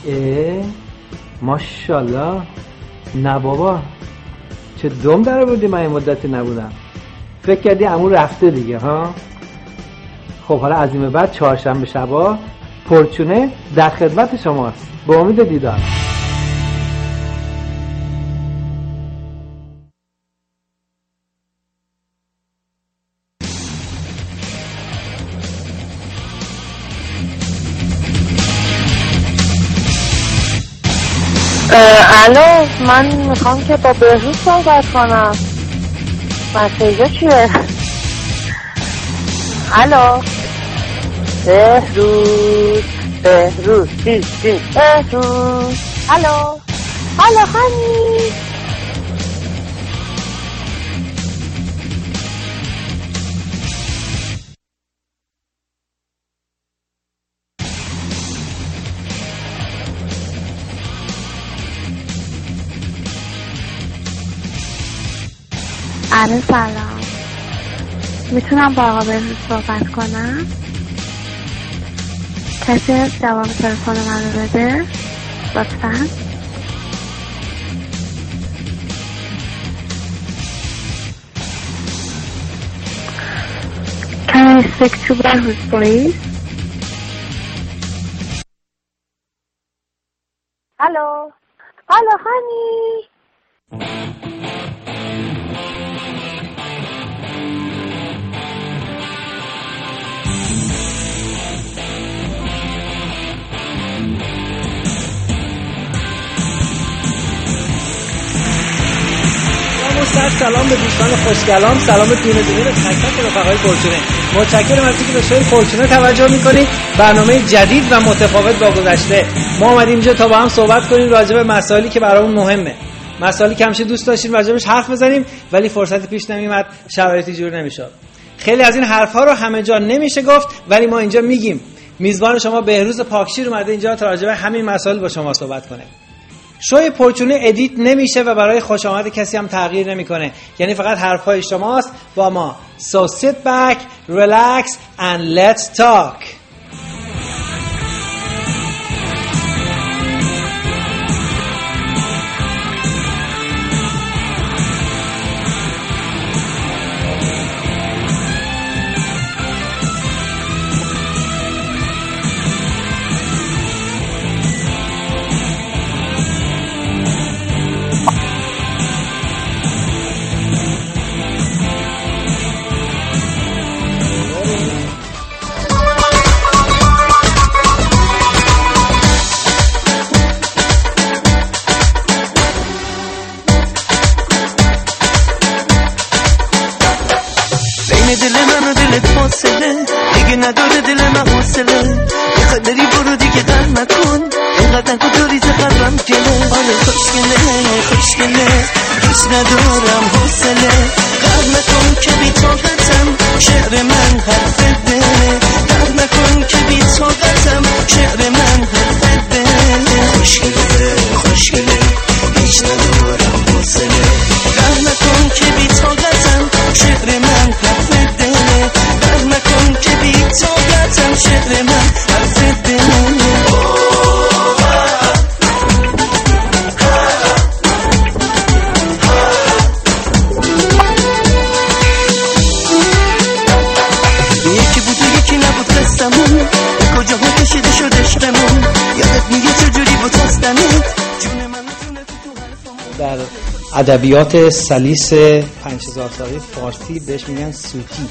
ماشاءالله. نه بابا چه دم در بودی، من این مدتی نبودم. فکر کردی عمو رفته دیگه ها؟ خب حالا از این به بعد چهارشنبه شبا پرچونه در خدمت شماست. به امید دیدار. الو، من میخوام که با بهروز صحبت کنم. مسیجا چیه؟ الو بهروز بهروز الو هنی. علیه سلام، میتونم با آقا بهروز صحبت کنم؟ کسی هست جواب تلفن منو بده لطفا؟ Can I speak to Behruz please? الو هنی. سلام به دوستان خوشگلام، سلام دونه دونه به تک تک رفقای فورچونه. متشکرم از اینکه به شوی فورچونه توجه میکنید. برنامه جدید و متفاوت با گذشته. ما اومدیم اینجا تا با هم صحبت کنیم راجع به مسائلی که برامون مهمه، مسائلی که همیشه دوست داشتیم راجعش حرف بزنیم ولی فرصتی پیش نمیومد، شرایطی جور نمیشد. خیلی از این حرفا رو همه جا نمیشه گفت ولی ما اینجا میگیم. میزبان شما بهروز پاکشیر اومده اینجا تا راجع به همین مسائل با شما صحبت کنه. شوی پرچونه ادیت نمیشه و برای خوش آمد کسی هم تغییر نمیکنه، یعنی فقط حرفای شماست با ما. So sit back, relax and let's talk. دیگه نداره دل من حوصله، میخواد بری برو دیگه غم نکن، اینقدر نکن تو ریز قلبم گله. آره خوشگله هیچ ندارم حوصله، غم نکن که بی طاقتم، شعر من حرف دله. غم نکن که بی طاقتم، شعر من حرف دله. خوشگله هیچ ندارم حوصله، غم نکن که بی طاقتم، شعر من حرف دله. غم نکن که بی طاقتم، شعر من حرف دله. یکی بود و یکی نبود قصمون، کجاها کشیده شد عشقمون، یادت میگه چجوری بود هستنت جون من میتونه تو حرفمون. در ادبیات سلیس 5000 ساله فارسی بهش میگن سوتی.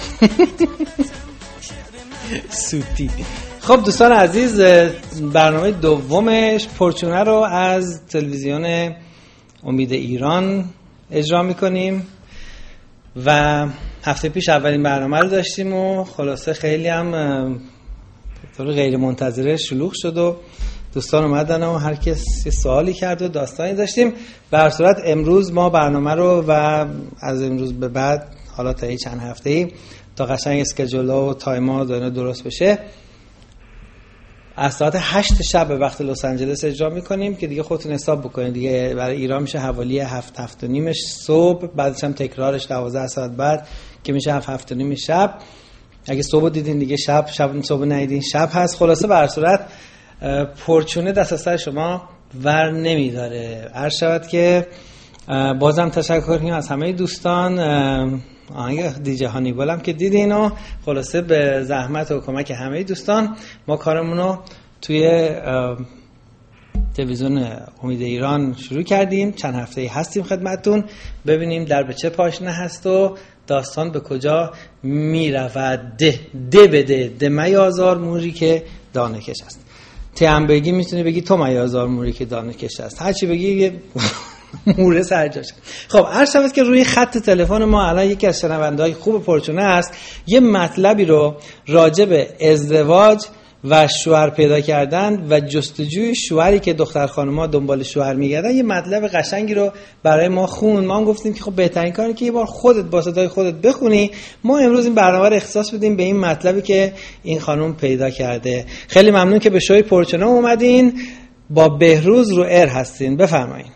سوتی. خب دوستان عزیز، برنامه دومش پرچونه رو از تلویزیون امید ایران اجرا میکنیم و هفته پیش اولین برنامه رو داشتیم و خلاصه خیلی هم طور غیر منتظره شلوغ شد و دوستان اومدن و هر کس یه سوالی کرد و داستانی داشتیم. به هر صورت امروز ما برنامه رو و از امروز به بعد حالا تا این چند هفته‌ای تا قشنگ اسکیجولا و تایما درست بشه از ساعت 8 شب به وقت لس آنجلس اجرا میکنیم که دیگه خودتون حساب بکنید دیگه برای ایران میشه حوالی 7 و نیمش صبح، بعدش هم تکرارش 12 ساعت بعد که میشه 7 و نیم شب. اگه صبح دیدین دیگه شب صبح ندیدین شب هست. خلاصه به هر صورت پرچونه دست از سر شما ور نمیداره. عرض شود که بازم تشکر کنیم از همه دوستان. آهنگ دیجی هانیبال هم که دیدین و خلاصه به زحمت و کمک همه دوستان ما کارمونو توی تلویزیون امید ایران شروع کردیم. چند هفته هستیم خدمتتون، ببینیم در به چه پاشنه هست و داستان به کجا می رود. ده بده ده میازار موری که دانه کش است. تی هم بگی میتونی بگی تو میازار موری که دانه کش است، هرچی بگی یه موره سرجاش. خب عرض شود که روی خط تلفن ما الان یکی از شنونده‌های خوب پرچونه است، یه مطلبی رو راجع به ازدواج و شوهر پیدا کردن و جستجوی شوهری که دختر خانم‌ها دنبال شوهر میگردن یه مطلب قشنگی رو برای ما خون. ما هم گفتیم که خب بهترین کاری که یه بار خودت با صدای خودت بخونی. ما امروز این برنامه رو اختصاص بدیم به این مطلبی که این خانم پیدا کرده. خیلی ممنون که به شوی پرچونه اومدین. با بهروز رو ایر هستین، بفرمایید.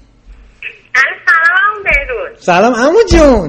سلام عمو جون.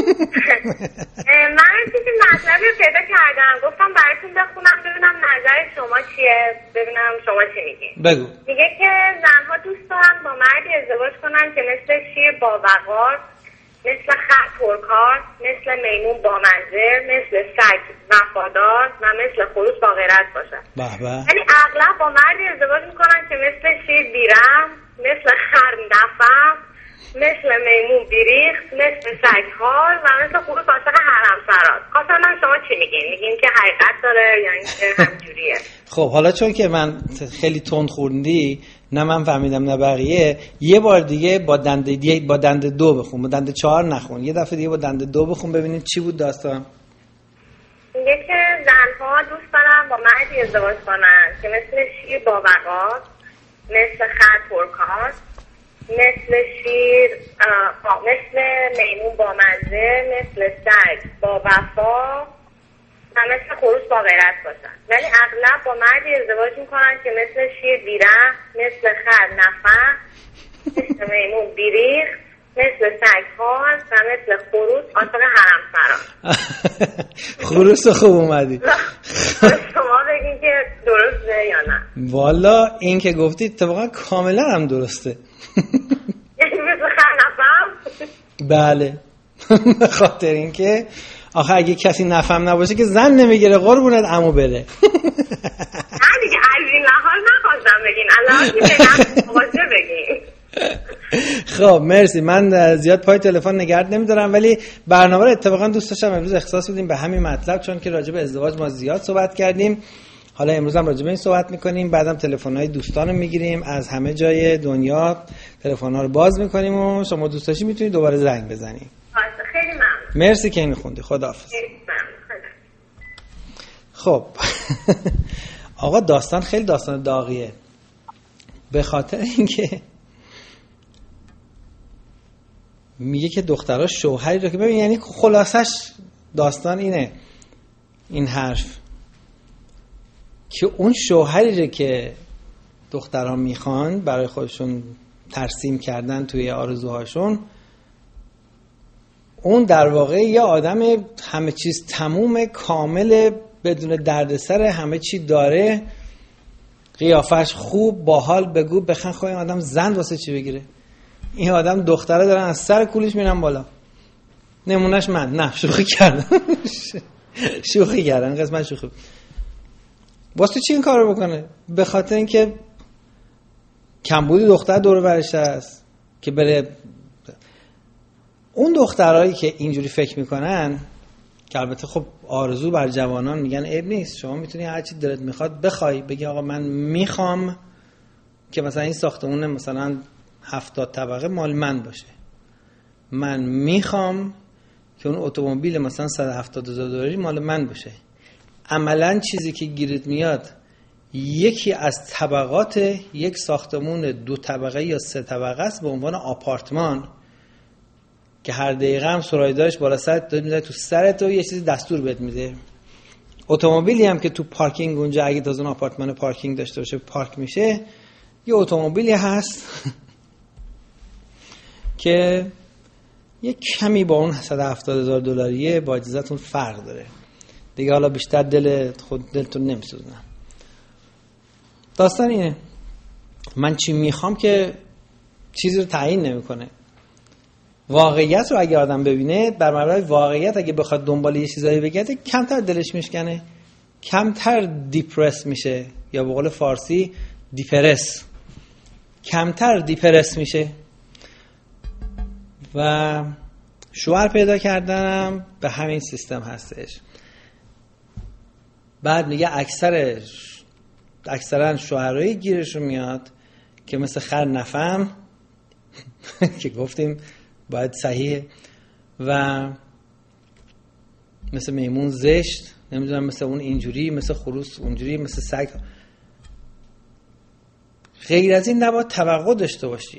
من چیزی مطلبی رو پیدا کردم، گفتم براتون بخونم ببینم نظر شما چیه، ببینم شما چی میگین. بگو. میگه که زنها دوست دارن با مردی ازدواج کنن که مثل شیر باوقار، مثل خر پرکار، مثل میمون با منظر، مثل سگ وفادار و مثل خروس با غیرت باشن. یعنی اغلب با مردی ازدواج میکنن که مثل شیر بیرحم، مثل خر نفهم، مثل میمون بیریخت، مثل سگ‌ها و مثل خروس عاشق حرمسرات. خواستم من شما چی میگین؟ میگین که حقیقت داره یا اینکه همجوریه؟ خب حالا چون که من خیلی تند خوندی، نه من فهمیدم نه بقیه، یه بار دیگه با دنده 2 بخون، با دنده 4 نخون، یه دفعه دیگه با دنده 2 بخون ببینید چی بود داستان. میگه که زنها دوست دارن با مردی ازدواج کنن که مثل شیر با وقار، مثل خر پرکار، مثل شیر مثل میمون با مزه، مثل سگ با وفا و مثل خروس با غیرت باشن. ولی اغلب با مردی ازدواج میکنن که مثل شیر بیرحم، مثل خر نفهم، مثل میمون بیریخت، مثل سگ هاست و مثل خروس عاشق حرمسران. خروس خوب اومدی. شما بگین که درسته یا نه؟ والا این که گفتی اتفاقا کاملا هم درسته. مثل خر نفهم؟ بله. به خاطر اینکه آخه اگه کسی نفهم نباشه که زن نمیگیره قربونت عمو بره. نه دیگه از این لحاظ نخواستم بگین، الان که بگم مواجه بگین. خب مرسی. من زیاد پای تلفن نگرد نمیدارم، ولی برنامه رو اتفاقا دوست داشتم امروز اختصاص بدیم به همین مطلب، چون که راجع به ازدواج ما زیاد صحبت کردیم. حالا امروز هم راجع به این صحبت میکنیم، بعدم تلفن‌های دوستان رو میگیریم از همه جای دنیا، تلفن‌ها رو باز میکنیم و شما دوست داشتی میتونید دوباره زنگ بزنید. خیلی ممنون. مرسی که اینو خوندی. خداحافظ. خب آقا داستان خیلی داستان داغیه، به خاطر اینکه میگه که دخترها شوهری رو که ببین، یعنی خلاصش داستان اینه، این حرف که اون شوهری رو که دخترها میخوان برای خودشون ترسیم کردن توی آرزوهاشون، اون در واقع یه آدم همه چیز تموم کامل بدون دردسر، همه چی داره، قیافش خوب، باحال، بگو بخن. خب این آدم زن واسه چی بگیره؟ این آدم دختره دارن از سر کولش میرن بالا. نمونهش من. نه شوخی کردم. شوخی کردم، قسمت شوخی. واسه چی این کارو بکنه؟ به خاطر اینکه کمبود دختر دور برش هست که بره. اون دخترایی که اینجوری فکر میکنن، که البته خب آرزو بر جوانان میگن عیب نیست، شما میتونی هر چی دلت میخواد بخوای، بگی آقا من میخوام که مثلا این ساختمون مثلا 70 طبقه مال من باشه، من میخوام که اون اتومبیل مثلا 170,000 دلاری مال من باشه. عملاً چیزی که گیرت میاد یکی از طبقات یک ساختمون 2 طبقه یا 3 طبقه است به عنوان آپارتمان، که هر دقیقه هم سرایدارش بالا سرت داد میذاره تو سرت و یه چیزی دستور بهت میده. اتومبیلی هم که تو پارکینگ اونجا اگه تازه اون آپارتمان پارکینگ داشته باشه پارک میشه، یه اتومبیلی هست که یه کمی با اون 170,000 دلاریه با اجازهتون فرق داره دیگه. حالا بیشتر دلتون نمیسوزنم. داستان اینه، من چی میخوام که چیزی رو تعیین نمیکنه. واقعیت رو اگه آدم ببینه، بر مبنای واقعیت اگه بخواد دنبال یه چیزایی بگرده، کمتر دلش میشکنه، کمتر دیپرس میشه، یا به قول فارسی دیپرس، کمتر دیپرس میشه. و شوهر پیدا کردنم به همین سیستم هستش. بعد میگه اکثرا شوهرایی گیرشون میاد که مثل خر نفهم که گفتیم باید صحیحه، و مثل میمون زشت، نمیدونم مثل اون اینجوری، مثل خروس اونجوری، مثل سگ. غیر از این نباید توقع داشته باشی،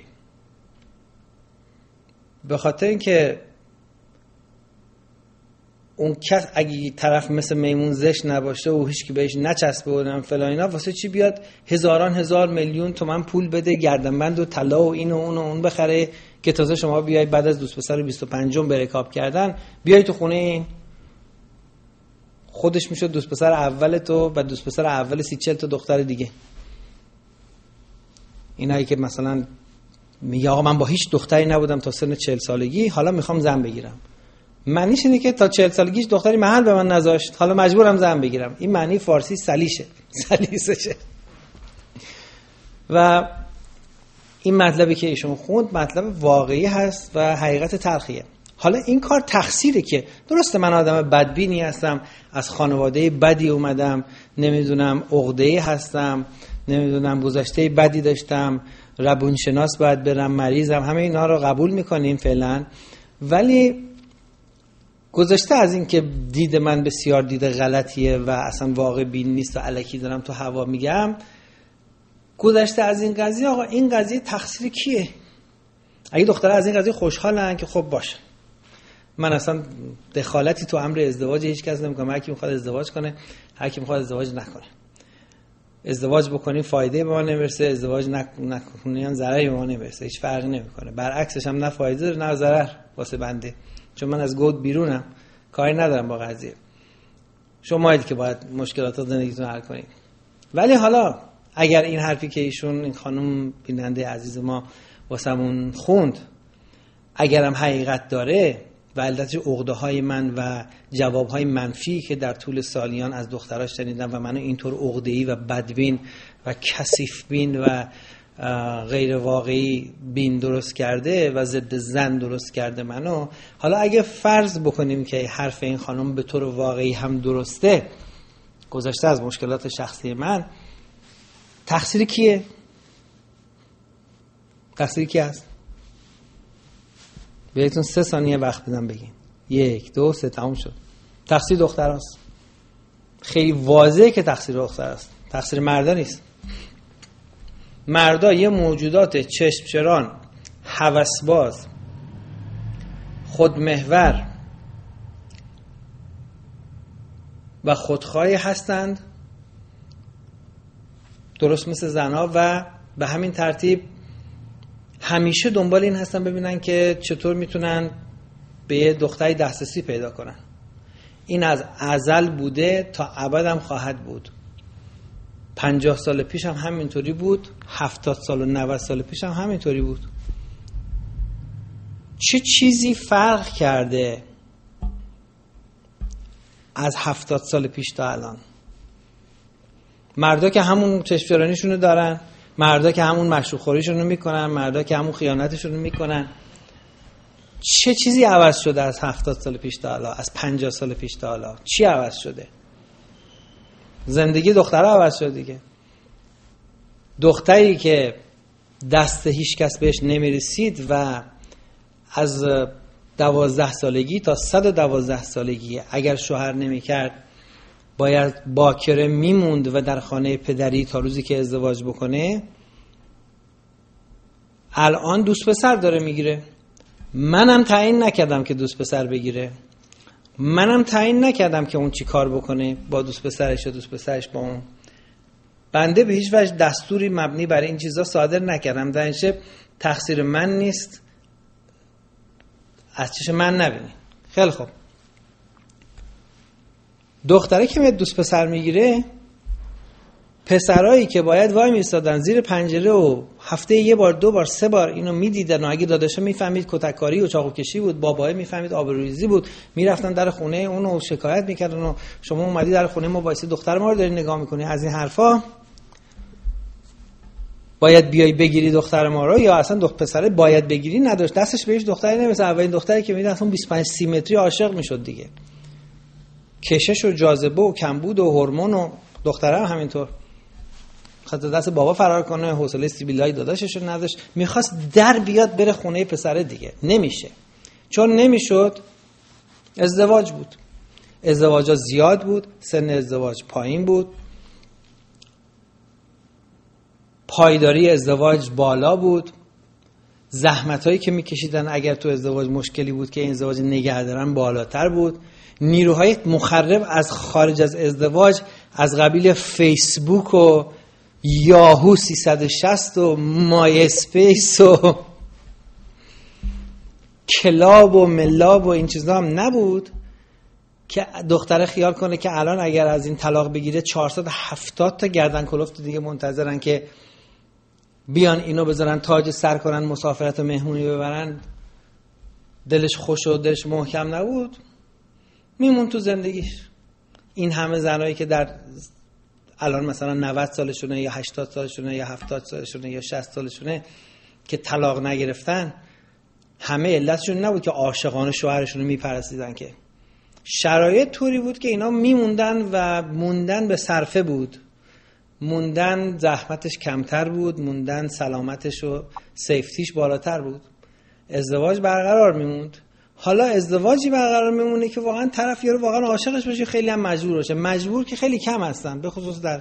به خاطر اینکه اون کس اگه طرف مثل میمون زشت نباشه و هیچ کی بهش نچسبه و فلان اینا، واسه چی بیاد هزار میلیون تومن پول بده، گردنبند و طلا و این و اون و اون بخره که تازه شما بیای بعد از دوست پسر 25 برکاب کردن بیای تو خونه این؟ خودش میشد دوست پسر اول تو، بعد دوست پسر اول 30-40 تا دختر دیگه. اینایی که مثلا میگه آقا من با هیچ دختری نبودم تا سن 40 سالگی، حالا میخوام زن بگیرم. معنیش اینه که تا 40 سالگیش دختری محل به من نذاشت، حالا مجبورم زن بگیرم. این معنی فارسی سلیسشه. و این مطلبی که ایشون خوند مطلب واقعی هست و حقیقت تلخیه. حالا این کار تقصیره که درسته من آدم بدبینی هستم، از خانواده بدی اومدم، نمیدونم عقده‌ای هستم، نمیدونم گذشته بدی داشتم، روانشناس باید برم، مریضم، همه اینا رو قبول میکنیم فعلا. ولی گذشته از این که دید من بسیار دید غلطیه و اصلا واقع بین نیست و الکی دارم تو هوا میگم، گذشته از این قضیه، آقا این قضیه تقصیر کیه؟ اگه دخترها از این قضیه خوشحالن که خب باشه، من اصلا دخالتی تو امر ازدواج هیچ کس نمیکنم. هر کی میخواد ازدواج کنه، هر کی میخواد ازدواج نکنه. ازدواج بکنی فایده به ما نمیرسه، ازدواج نکنی ضرری به ما نمیرسه، هیچ فرقی نمیکنه. برعکسش هم نه فایده داره نه ضرر واسه بنده، چون من از گود بیرونم، کاری ندارم با قضیه. شمایید که باید مشکلات زندگیتون حل کنید. ولی حالا اگر این حرفی که ایشون، این خانم بیننده عزیز ما واسمون خوند، اگرم حقیقت داره و علتش عقده‌های من و جوابهای منفی که در طول سالیان از دختراش شنیدم و منو اینطور عقده‌ای و بدبین و کثیف بین و غیر واقعی بین درست کرده و ضد زن درست کرده منو، حالا اگه فرض بکنیم که حرف این خانم به طور واقعی هم درسته، گذشته از مشکلات شخصی من، تقصیر کیه؟ تقصیر کی است؟ بهتون 3 ثانیه وقت بدم بگین. 1 2 3 تموم شد. تقصیر دختراست. خیلی واضحه که تقصیر دختراست، تقصیر مردا نیست. مردا یه موجودات چشمچران، هوسباز، خودمحور و خودخواه هستند، درست مثل زنها، و به همین ترتیب همیشه دنبال این هستن ببینن که چطور میتونن به یه دختری دسترسی پیدا کنن. این از ازل بوده، تا ابد هم خواهد بود. 50 سال پیش هم همینطوری بود، 70 سال و 90 سال پیش هم همینطوری بود. چه چیزی فرق کرده از 70 سال پیش تا الان؟ مردا که همون چشمچرانیشونو دارن، مردا که همون مشروب خوریشونو میکنن، مردا که همون خیانتشونو میکنن. چه چیزی عوض شده از 70 سال پیش تا حالا، از 50 سال پیش تا حالا؟ چی عوض شده؟ زندگی دخترها عوض شده دیگه. دختری که دست هیچ کس بهش نمیرسید و از 12 سالگی تا 112 سالگی اگر شوهر نمیکرد باید باکره میموند و در خانه پدری تا روزی که ازدواج بکنه، الان دوست پسر داره میگیره. منم تعیین نکردم که دوست پسر بگیره، منم تعیین نکردم که اون چی کار بکنه با دوست پسرش یا دوست پسرش با اون. بنده به هیچ وجه دستوری مبنی بر این چیزا صادر نکردم. در این شب تقصیر من نیست، از چش من نبینی. خیلی خوب، دختره که میاد دوست پسر میگیره، پسرایی که باید وای میستادن زیر پنجره و هفته یه بار 2 بار 3 بار اینو میدیدن و اگه داداشه میفهمید کتککاری و چاقوکشی بود، بابای میفهمید آبروریزی بود، میرفتن در خونه اونو شکایت میکردن و شما اومدی در خونه ما وایسی دختر ما رو داری نگاه میکنی، از این حرفا. باید بیای بگیری دختر ما رو، یا اصلا پسره باید بگیری نداشت، دستش بهش دختری نمیشه. اولین دختری که میدید اصلا 25-30 متری عاشق میشد دیگه. کشش و جاذبه و کمبود و هورمون و دختره هم همینطور. خواست دست بابا فرار کنه، حوصله سیبیلای داداشش رو نداشت، میخواست در بیاد بره خونه پسره دیگه. نمیشه. چون نمیشد ازدواج بود. ازدواجا زیاد بود، سن ازدواج پایین بود، پایداری ازدواج بالا بود، زحمتایی که میکشیدن اگر تو ازدواج مشکلی بود که این ازدواج نگه دارن بالاتر بود، نیروهای مخرب از خارج از ازدواج از قبیل فیسبوک و یاهو 360 و مای اسپیس و کلاب و ملاب و این چیزا هم نبود که دختره خیال کنه که الان اگر از این طلاق بگیره 470 تا گردن کلفت دیگه منتظرن که بیان اینو بذارن تاج سر کنن، مسافرت و مهمونی ببرن. دلش خوش و دلش محکم نبود، میمون تو زندگیش. این همه زنایی که در الان مثلا 90 سالشونه یا 80 سالشونه یا 70 سالشونه یا 60 سالشونه که طلاق نگرفتن، همه علتشون نبود که عاشقانه شوهرشون رو میپرستیدن، که شرایط طوری بود که اینا میموندن و موندن به صرفه بود، موندن زحمتش کمتر بود، موندن سلامتش و سیفتیش بالاتر بود، ازدواج برقرار میموند. حالا ازدواجی برقرار میمونه که واقعا طرف یارو واقعا عاشقش بشه، خیلی هم مجبور باشه. مجبور که خیلی کم هستن، به خصوص در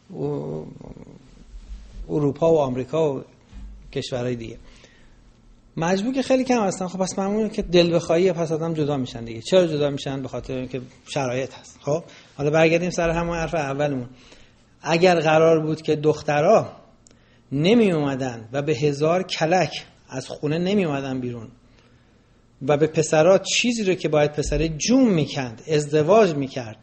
اروپا و آمریکا و کشورهای دیگه. مجبور که خیلی کم هستن. خب پس معموله که دل بخواهی پس آدم جدا میشن دیگه. چرا جدا میشن؟ به خاطر اینکه شرایط هست. خب حالا برگردیم سر همون حرف اولمون. اگر قرار بود که دخترها نمی اومدن و به هزار کلک از خونه نمی اومدن بیرون و به پسرها چیزی رو که باید پسره جون میکند، ازدواج میکرد،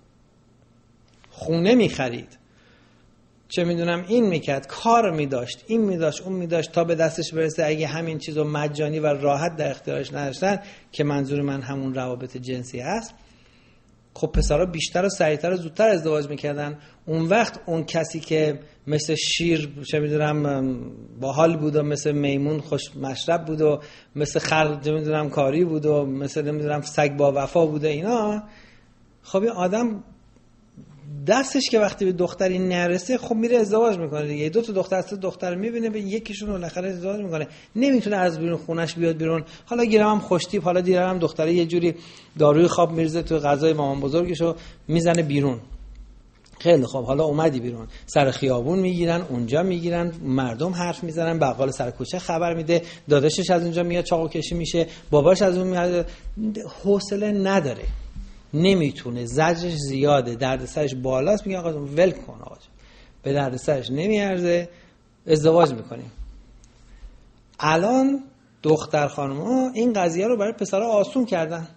خونه میخرید، چه میدونم این میکرد، کار میداشت، این میداشت، اون میداشت، تا به دستش برسه، اگه همین چیزو مجانی و راحت در اختیارش نداشتن، که منظور من همون روابط جنسی هست، خب پسرها بیشتر و سریعتر و زودتر ازدواج میکردن. اون وقت اون کسی که مثل شیر چه میدونم باحال بود و مثل میمون خوش مشرب بود و مثل خر چه میدونم کاری بود و مثل نمیدونم سگ با وفا بوده اینا، خب این آدم دستش که وقتی به دختری نرسه خب میره ازدواج میکنه دیگه. 2 تا دختر 3 دختر میبینه، به یکیشون بالاخره ازدواج میکنه، نمیتونه از بیرون خونش بیاد بیرون. حالا گیرم هم خوشتیپ، حالا دیرم هم دختره یه جوری داروی خواب میرزه تو غذای مامان بزرگشو میزنه بیرون. خیلی خوب، حالا اومدی بیرون، سر خیابون میگیرن، اونجا میگیرن، مردم حرف میزنن، بقال سر کوچه خبر میده، داداشش از اونجا میاد چاقو کشی میشه، باباش از اون میاد. حوصله نداره، نمیتونه، زجرش زیاده، دردسرش بالاست. میگه آقا ول کن، آقا به دردسرش نمیارزه، ازدواج میکنیم. الان دختر خانم‌ها این قضیه رو برای پسرها آسون کردن،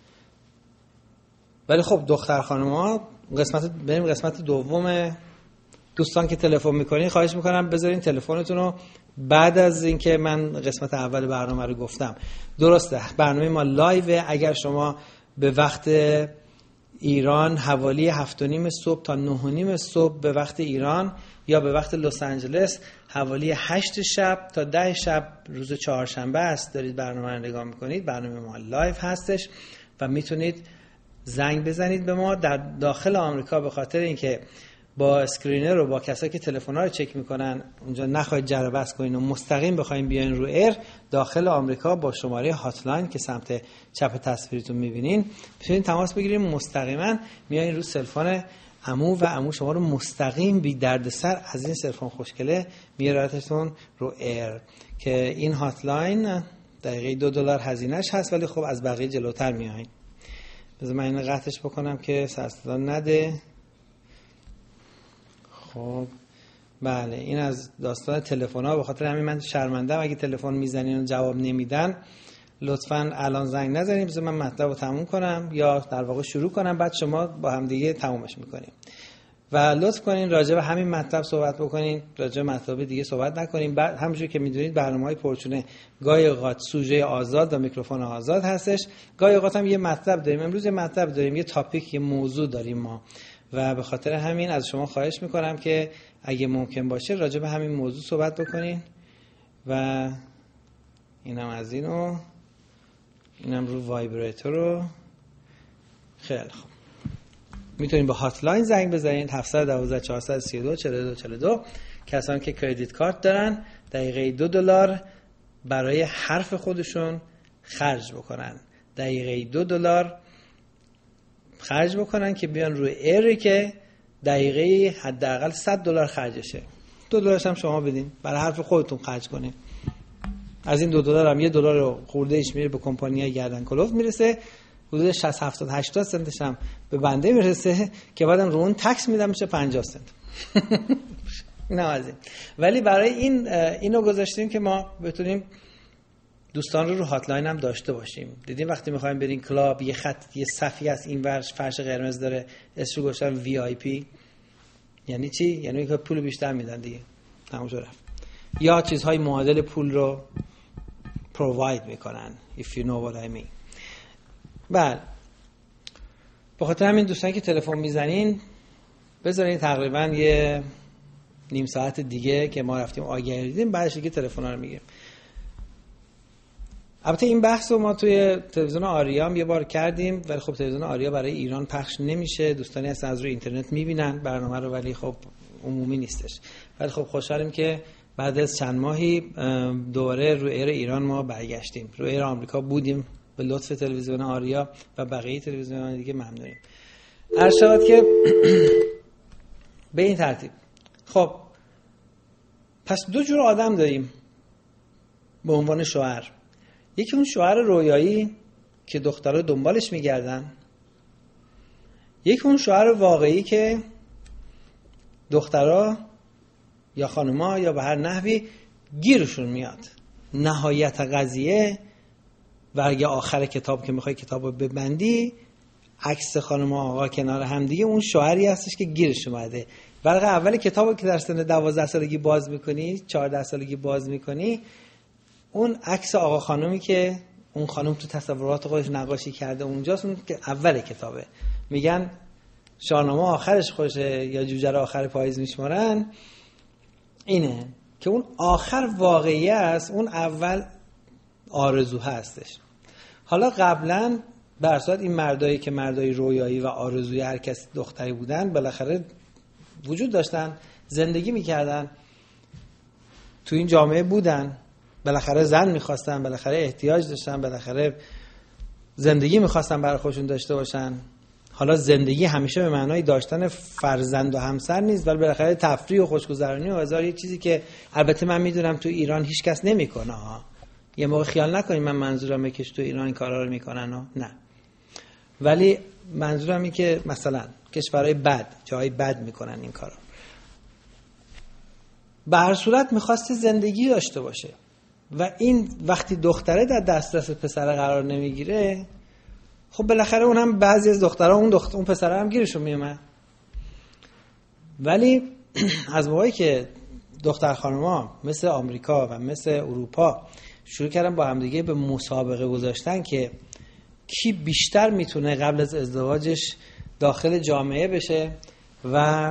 ولی خب دختر خانم‌ها بریم قسمت دوم. دوستان که تلفن میکنین خواهش میکنم بذارین تلفنتون رو بعد از اینکه من قسمت اول برنامه رو گفتم. درسته برنامه ما لایوه. اگر شما به وقت ایران حوالی 7:30 صبح تا 9:30 صبح به وقت ایران، یا به وقت لس آنجلس حوالی 8 شب تا 10 شب روز چهارشنبه است دارید برنامه رو نگاه میکنید، برنامه ما لایو هستش و میتونید زنگ بزنید به ما در داخل آمریکا. به خاطر اینکه با اسکرینر و با کسایی که تلفن‌ها رو چک میکنن اونجا نخواهید جر بحث کنین و مستقیم بخواید بیاین رو ایر، داخل آمریکا با شماره هاتلاین که سمت چپ تصویرتون میبینین میتونید تماس بگیرید، مستقیما میایین رو تلفن عمو و عمو شما رو مستقیم بی دردسر از این تلفن خوشگله میارتتون رو ایر، که این هاتلاین دقیقه $2 هزینه‌اش هست، ولی خب از بقیه جلوتر میایین. بذار من اینو قطعش بکنم که سر صدا نده. خب بله، این از داستان تلفن‌ها. به خاطر همین من شرمنده‌ام اگه تلفن میزنین و جواب نمیدن، لطفاً الان زنگ نزنید، بذار من مطلب رو تموم کنم یا در واقع شروع کنم، بعد شما با هم دیگه تمومش میکنیم. و لطف کنین راجع به همین مطلب صحبت بکنین، راجع به مطلب دیگه صحبت نکنین. بعد همونجوری که میدونید برنامه‌های پرچونه گاهی اوقات سوژه آزاد و میکروفون آزاد هستش، گاهی اوقات هم یه مطلب داریم. امروز یه مطلب داریم، یه تاپیک، یه موضوع داریم ما، و به خاطر همین از شما خواهش میکنم که اگه ممکن باشه راجع به همین موضوع صحبت بکنین. و اینم از اینو، اینم رو وایبریتور رو. خیلی خوب، میتونید به هاتلاین زنگ بزنید 712 432 42 42. کسانی که کردیت کارت دارن دقیقه $2 برای حرف خودشون خرج بکنن، دقیقه $2 خرج بکنن که بیان روی ایری که دقیقه حداقل $100 خرجشه. $2 هم شما بدین برای حرف خودتون خرج کنین. از این $2 هم $1 رو خورده ایش میره به کمپانیای گردن کلفت میرسه، حدود 60 70 80 سنتش هم به بنده میرسه که بعدم رو اون تکس میدم میشه 50 سنت. نه از این. ولی برای اینو گذاشتیم که ما بتونیم دوستان رو هاتلاین هم داشته باشیم. دیدیم وقتی میخوایم بریم کلاب یه خط، یه صفی از این ورش فرش قرمز داره، اسمش گذاشتن VIP. یعنی چی؟ یعنی که پول بیشتر میدن دیگه، تموم شد رفت. یا چیزهای معادل پول رو پروواید میکنن، if you know what I mean. بله، به خاطر همین دوستان که تلفن میزنین بذارین تقریبا یه نیم ساعت دیگه که ما رفتیم آگهی دیدیم، بعدش دیگه تلفن‌ها رو میگیریم. البته این بحث رو ما توی تلویزیون آریا هم یه بار کردیم، ولی خب تلویزیون آریا برای ایران پخش نمیشه. دوستانی هستن از روی اینترنت میبینن برنامه رو، ولی خب عمومی نیستش. ولی خب خوشحالیم که بعد از چند ماهی دوباره روی ایر ایران ما برگشتیم. روی ایر آمریکا بودیم به لطف تلویزیون آریا و بقیه تلویزیون‌های دیگه ممنونیم. عرض شود که به این ترتیب. خب پس دو جور آدم داریم به عنوان شوهر. یکی اون شوهر رویایی که دخترها دنبالش میگردن، یکی اون شوهر واقعی که دخترها یا خانوما یا به هر نحوی گیرشون میاد. نهایت قضیه و اگه آخر کتاب که میخوای کتابو ببندی، عکس خانم و آقا کنار هم دیگه، اون شوهری هستش که گیرش اومده. ورق اول کتابو که در سن 12 سالگی باز میکنی، 14 سالگی باز میکنی، اون عکس آقا خانومی که اون خانم تو تصورات خودش نقاشی کرده اونجاست، اون که اول کتابه. میگن شاهنامه آخرش خوشه یا جوجه رو آخر پاییز میشمارن، اینه که اون آخر واقعی است، اون اول آرزو هستش. حالا قبلا به هر صورت این مردایی که مردای رویایی و آرزوی هر کس دختری بودن بالاخره وجود داشتن، زندگی میکردن، تو این جامعه بودن، بالاخره زن میخواستن، بالاخره احتیاج داشتن، بالاخره زندگی میخواستن برای خودشون داشته باشن. حالا زندگی همیشه به معنای داشتن فرزند و همسر نیست، ولی بالاخره تفریح و خوشگذرانی و هزار یه چیزی که البته من میدونم تو ایران هیچ کس نمیکنه ها. یه موقع خیال نکنید من منظورمه که تو ایران این کارا رو میکنن ها، نه. ولی منظورم اینه که مثلا کشورهای بد، جای بد میکنن این کارا. به هر صورت میخواسته زندگی داشته باشه و این وقتی دختره در دسترس پسر قرار نمیگیره، خب بالاخره اون هم بعضی از دخترها اون پسره هم گیرشون میومد. ولی از موقعی که دختر خانم‌ها مثل آمریکا و مثل اروپا شروع کردن با هم دیگه به مسابقه گذاشتن که کی بیشتر میتونه قبل از ازدواجش داخل جامعه بشه و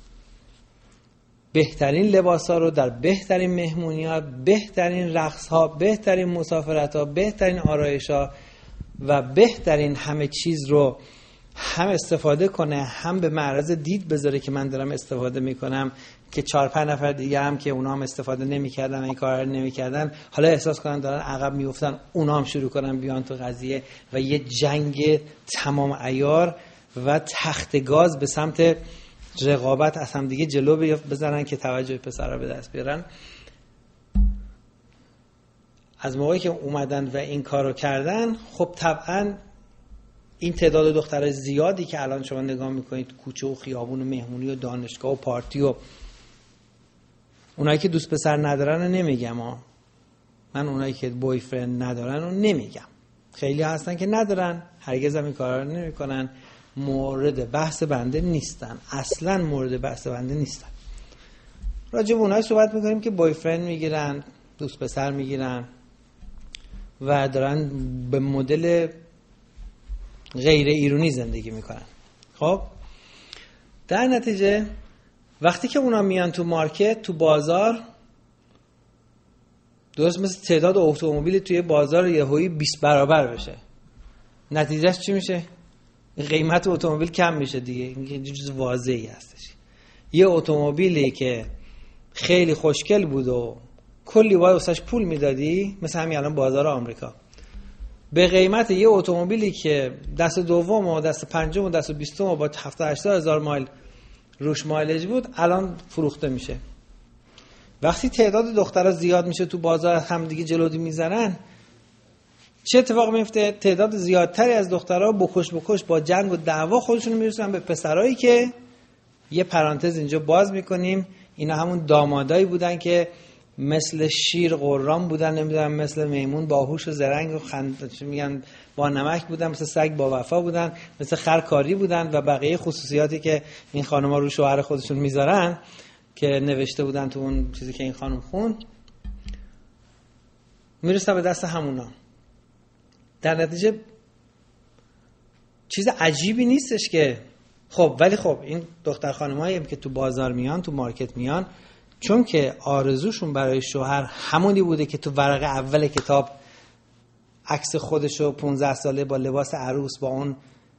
بهترین لباسا رو در بهترین مهمونی‌ها، بهترین رقص‌ها، بهترین مسافرت‌ها، بهترین آرایش‌ها و بهترین همه چیز رو هم استفاده کنه، هم به معرض دید بذاره که من دارم استفاده میکنم، که 4-5 نفر دیگه هم که اونا هم استفاده نمیکردن، این کارا رو نمیکردن، حالا احساس کنن دارن عقب میافتن، اونا هم شروع کنن بیان تو قضیه و یه جنگ تمام عیار و تخت گاز به سمت رقابت از هم دیگه جلو بزنن که توجه پسرا به دست بیارن. از موقعی که اومدن و این کارو کردن، خب طبعا این تعداد دخترای زیادی که الان شما نگاه میکنید کوچه و خیابون و مهمونی و دانشگاه و پارتی و اونایی که دوست پسر ندارن رو نمیگم من اونایی که بوی فرند ندارن رو نمیگم، خیلی هستن که ندارن، هرگز هم این کارا رو نمیکنن مورد بحث بنده نیستن، اصلا مورد بحث بنده نیستن. راجع به اونها صحبت میکنیم که بوی فرند میگیرن، دوست پسر میگیرن و دارن به مدل غیر ایرانی زندگی میکنن. خب در نتیجه وقتی که اونا میان تو مارکت، تو بازار، درست مثل تعداد اتومبیل توی بازار یهویی 20 برابر بشه، نتیجهش چی میشه؟ قیمت اتومبیل کم میشه دیگه. این چیز واضحی هستش. یه اتومبیلی که خیلی خوشگل بود و کلی باید واسش پول میدادی، مثل همین الان بازار آمریکا، به قیمت یه اتومبیلی که دست دوم و دست پنجم و دست بیستم و با 70-80 هزار مایل روش مایلج بود، الان فروخته میشه. وقتی تعداد دخترها زیاد میشه تو بازار، هم دیگه جلودی میزنن، چه اتفاق میفته؟ تعداد زیادتری از دخترها بکش با جنگ و دعوا خودشون میرسن به پسرایی که، یه پرانتز اینجا باز میکنیم، اینا همون دامادایی بودن که مثل شیر قرام بودن، نمیدونم مثل میمون باهوش و زرنگ و میگن با نمک بودن، مثل سگ با وفا بودن، مثل خرکاری بودن و بقیه خصوصیاتی که این خانم‌ها رو شوهر خودشون میذارن که نوشته بودن تو اون چیزی که این خانم خوند، میرسه به دست همونا. در نتیجه چیز عجیبی نیستش که خب، ولی خب این دختر خانمایی که تو بازار میان، تو مارکت میان، چون که آرزوشون برای شوهر همونی بوده که تو ورقه اول کتاب عکس خودشو 15 ساله با لباس عروس با اون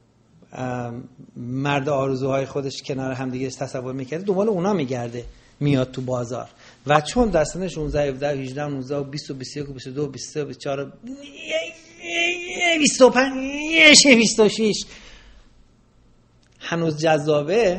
مرد آرزوهای خودش کنار هم دیگه تصور میکرده، دنبال اونا میگرده، میاد تو بازار و چون در سن 16 17 18 19 20 21 22 23 24 25 26 هنوز جذابه،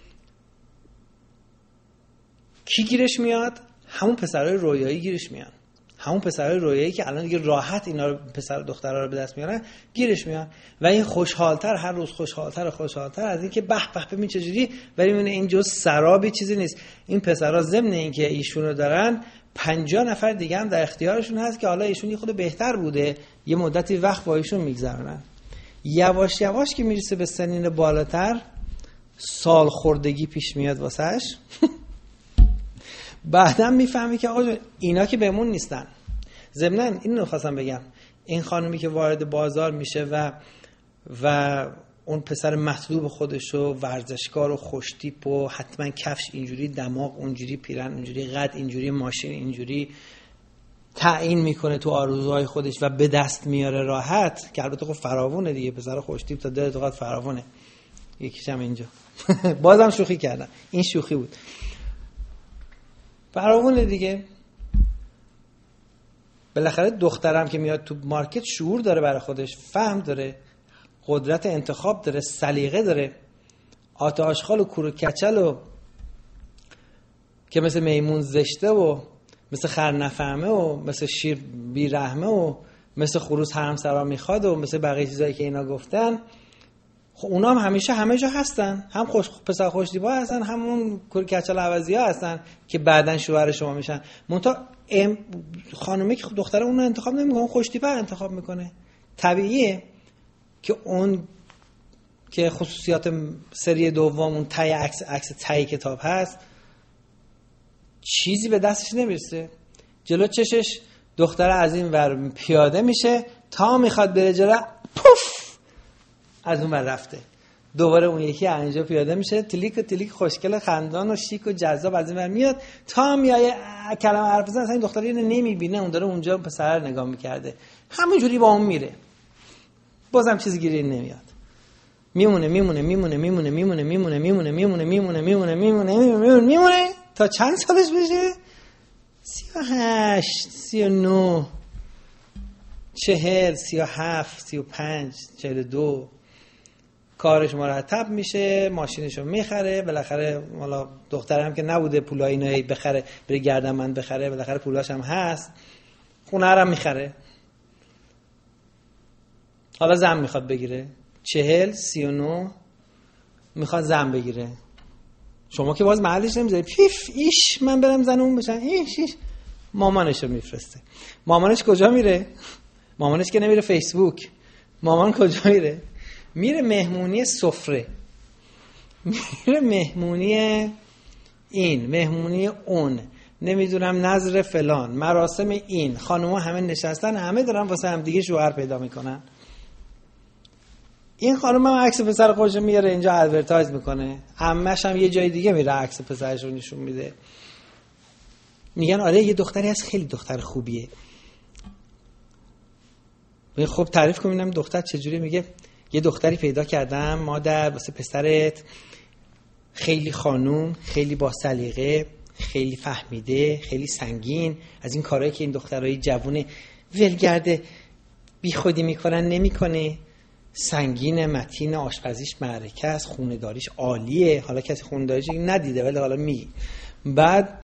کی گیرش میاد؟ همون پسرای رویایی گیرش میان. همون پسرای رویایی که الان دیگه راحت اینا رو، پسر دخترها رو به دست میارن، گیرش میان و این خوشحالتر، هر روز خوشحالتر از این که به به ببین چجوری، ولی میونه این جز سرابی چیزی نیست. این پسرها ضمن این که ایشونو دارن 50 نفر دیگه هم در اختیارشون هست که حالا ایشون خود بهتر بوده، یه مدتی وقت با ایشون میگذرونن. یواش یواش که میرسه به سنین بالاتر، سال خوردگی پیش میاد واسش بعدم میفهمی که آقا اینا که بهمون نیستن. ضمناً اینو خواستم بگم، این خانومی که وارد بازار میشه و اون پسر مطلوب خودشو ورزشکار و خوشتیپ و حتما کفش اینجوری، دماغ اونجوری، پیرن اونجوری، قد اینجوری، ماشین اینجوری تعیین میکنه تو آرزوهای خودش و به دست میاره راحت، که البته خب فراوونه دیگه، پسر خوشتیپ تا دل توقات فراوونه. یکیشم اینجا بازم شوخی کردم، این شوخی بود، فراوونه دیگه. بالاخره دخترم که میاد تو مارکت شعور داره برای خودش، فهم داره، قدرت انتخاب داره، سلیقه داره. آت آشغال و کور و کچل و که مثل میمون زشته و مثل خر نفهمه و مثل شیر بیرحمه و مثل خروس حرم سرا میخواد و مثل بقیه چیزایی که اینا گفتن، خب اونا هم همیشه همه جا هستن، هم پسر خوشتیپا هستن، همون کور کچل عوضی ها هستن که بعدن شوهر شما میشن. منتها خانومی که دختره اون رو انتخاب نمیکنه، اون خوشتیپا انتخاب میکنه. طبیعیه که اون که خصوصیات سری دوم اون تای عکس تای کتاب هست، چیزی به دستش نمیرسه، جلو چشش دختره از این ور پیاده میشه تا میخواد بره جلو، پوف از اون ور رفته. دوباره اون یکی اینجا پیاده میشه، تلیک خوشگل خندان و شیک و جذاب از این ور میاد تا میایه کلمه حرف بزنه، اصلا این دختره اینو نمیبینه، اون داره اونجا پسر نگاه میکرده، همونجوری با اون میره، بازم چیزی گیری نمیاد، میمونه تا چند سالش بشه؟ 38 39 40 37 35 42. کارش مرتب میشه، ماشینشو میخره، بالاخره والا دخترم که نبوده پولای اینو بخره بره گردنبند بخره، بالاخره پولاش هم هست، خونه هم میخره. حالا زن میخواد بگیره، 40 39 میخواد زن بگیره، شما که باز محلش نمیذاری، پیف ایش من برم زن اون بشن، ایش مامانشو میفرسته. مامانش کجا میره؟ مامانش که نمیره فیسبوک، مامان کجا میره؟ میره مهمونی سفره، میره مهمونی این، مهمونی اون، نمیدونم نظر فلان، مراسم این، خانوما همه نشستن، همه دارن واسه هم دیگه شوهر پیدا میکنن. این خانم هم عکس پسر خودش میاره اینجا ادورتایز میکنه، عمش هم یه جای دیگه میره عکس پسرش رو نشون میده، میگن آره یه دختری هست خیلی دختر خوبیه. خب تعریف کن ببینم دختر چجوری. میگه یه دختری پیدا کردم مادر واسه پسرت، خیلی خانوم، خیلی با سلیقه، خیلی فهمیده، خیلی سنگین، از این کارهایی که این دخترای جوون ولگرده بی خودی میکنن نمیکنه، سنگین، متین، آشپزیش معرکه است، خونه داریش عالیه. حالا کسی خونه داریش ندیده ولی حالا بعد